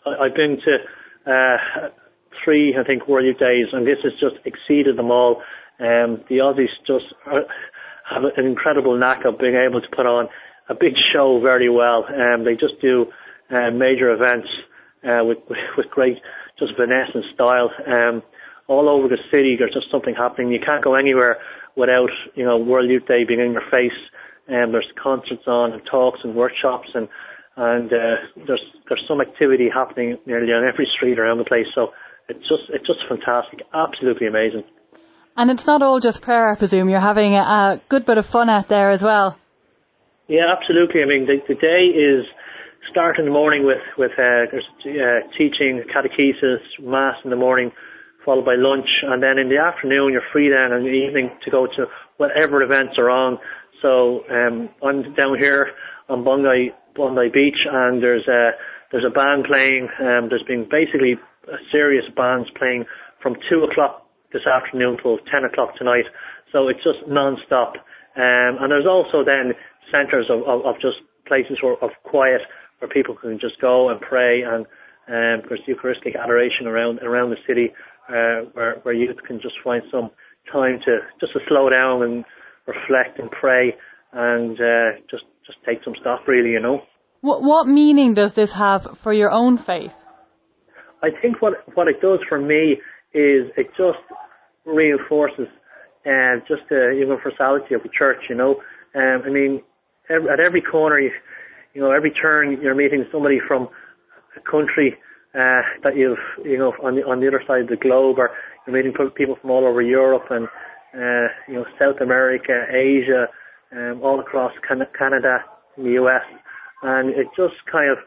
I've been to 3, I think, World Youth Days, and this has just exceeded them all. The Aussies just have an incredible knack of being able to put on a big show very well. They just do major events with great just finesse and style. All over the city, there's just something happening. You can't go anywhere without, World Youth Day being in your face. There's concerts on and talks and workshops, and there's some activity happening nearly on every street around the place. So it's just fantastic, absolutely amazing. And it's not all just prayer, I presume. You're having a good bit of fun out there as well. Yeah, absolutely. I mean, the day is start in the morning with there's teaching, catechesis, mass in the morning, followed by lunch, and then in the afternoon you're free then in the evening to go to whatever events are on. So I'm down here on Bondi Beach, and there's a band playing. There's been basically a serious bands playing from 2 o'clock this afternoon till 10 o'clock tonight. So it's just non-stop. And there's also then centres of just places of quiet where people can just go and pray, and there's Eucharistic adoration around the city where youth can just find some time to slow down and reflect and pray and just take some stock, really, What meaning does this have for your own faith? I think what it does for me is it just reinforces just the universality of the church, I mean, at every corner, every turn, you're meeting somebody from a country that you've, on the other side of the globe, or you're meeting people from all over Europe and, South America, Asia, all across Canada, and the US, and it just kind of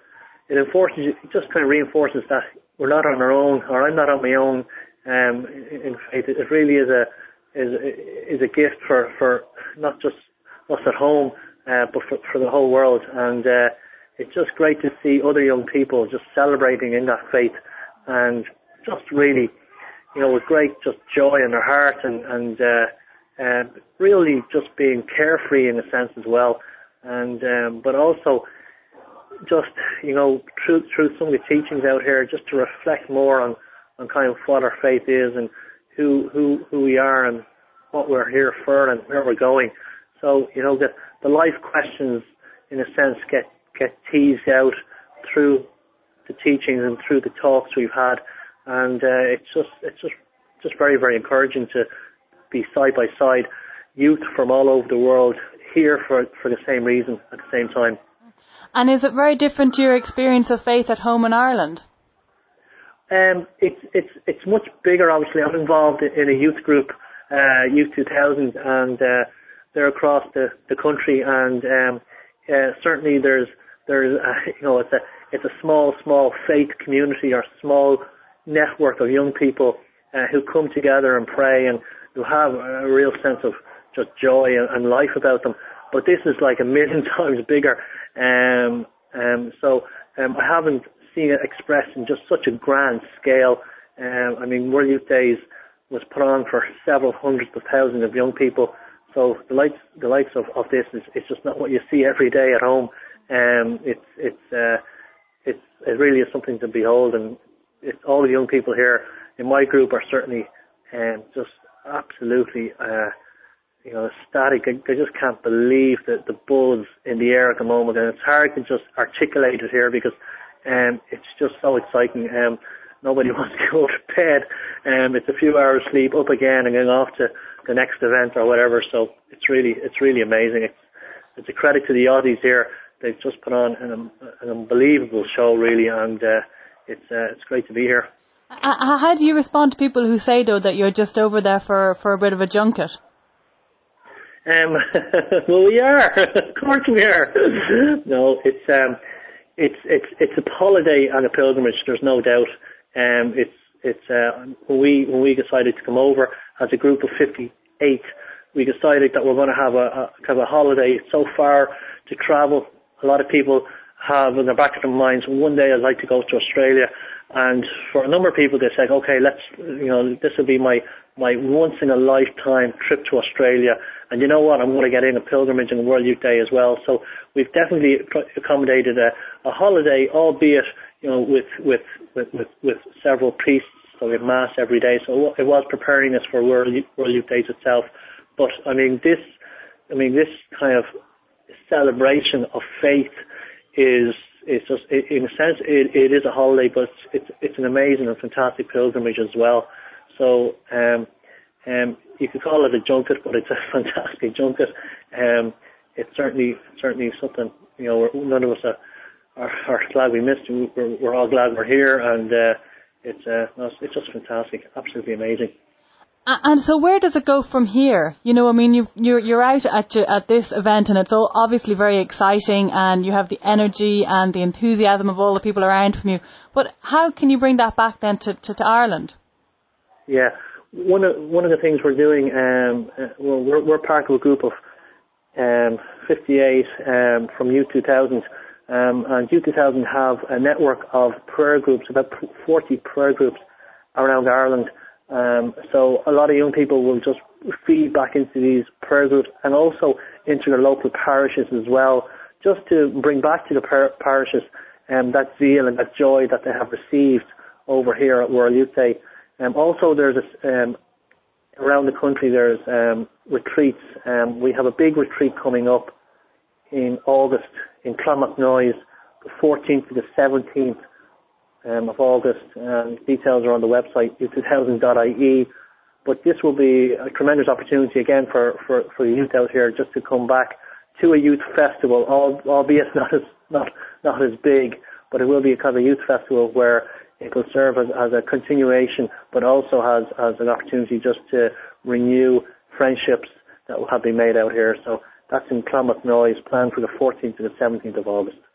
reinforces that we're not on our own, or I'm not on my own. In faith, it really is a gift for not just us at home, but for the whole world. And it's just great to see other young people just celebrating in that faith, and just really, with great just joy in their heart, and really just being carefree in a sense as well. And but also just through some of the teachings out here, just to reflect more on kind of what our faith is and who we are and what we're here for and where we're going. So the life questions, in a sense, get teased out through the teachings and through the talks we've had, and it's just very, very encouraging to be side by side, youth from all over the world here for the same reason at the same time. And is it very different to your experience of faith at home in Ireland? It's much bigger. Obviously, I'm involved in a youth group, Youth 2000, and they're across the country. And certainly, there's it's a small faith community, or small network of young people who come together and pray, and who have a real sense of just joy and life about them. But this is like 1,000,000 times bigger. So I haven't seen it expressed in just such a grand scale. I mean, World Youth Days was put on for several hundreds of thousands of young people. So the likes of this is just not what you see every day at home. It really is something to behold, and all the young people here in my group are certainly just absolutely ecstatic. I just can't believe the buzz in the air at the moment, and it's hard to just articulate it here because it's just so exciting. Nobody wants to go to bed. It's a few hours sleep, up again, and going off to the next event or whatever. So it's really amazing. It's a credit to the Aussies here. They've just put on an unbelievable show, really, and it's great to be here. How do you respond to people who say, though, that you're just over there for a bit of a junket? Well, we are. Of course we are. No, it's a holiday and a pilgrimage. There's no doubt. When we decided to come over as a group of 58, we decided that we're going to have a kind of a holiday. It's so far to travel. A lot of people have in the back of their minds, one day I'd like to go to Australia. And for a number of people, they said, okay, this will be my once in a lifetime trip to Australia. And you know what? I'm going to get in a pilgrimage and World Youth Day as well. So we've definitely accommodated a holiday, albeit, with several priests. So we have mass every day. So it was preparing us for World Youth Days itself. But I mean this kind of celebration of faith is just, in a sense, it is a holiday, but it's an amazing and fantastic pilgrimage as well. So you could call it a junket, but it's a fantastic junket. It's certainly something, none of us are glad we missed. We're all glad we're here, and it's just fantastic, absolutely amazing. And so where does it go from here? You're out at this event, and it's all obviously very exciting, and you have the energy and the enthusiasm of all the people around from you. But how can you bring that back then to Ireland? Yeah, one of the things we're doing, we're part of a group of 58 from Youth 2000, and Youth 2000 have a network of prayer groups, about 40 prayer groups around Ireland. So a lot of young people will just feed back into these prayer groups and also into their local parishes as well, just to bring back to the parishes that zeal and that joy that they have received over here at World Youth Day. Also, there's around the country there's retreats. We have a big retreat coming up in August in Clonmacnoise, the 14th to the 17th. Of August. Details are on the website, youth2000.ie. But this will be a tremendous opportunity again for the youth out here just to come back to a youth festival, albeit not as big, but it will be a kind of youth festival where it will serve as a continuation, but also has an opportunity just to renew friendships that have been made out here. So that's in Clonmacnoise, planned for the 14th to the 17th of August.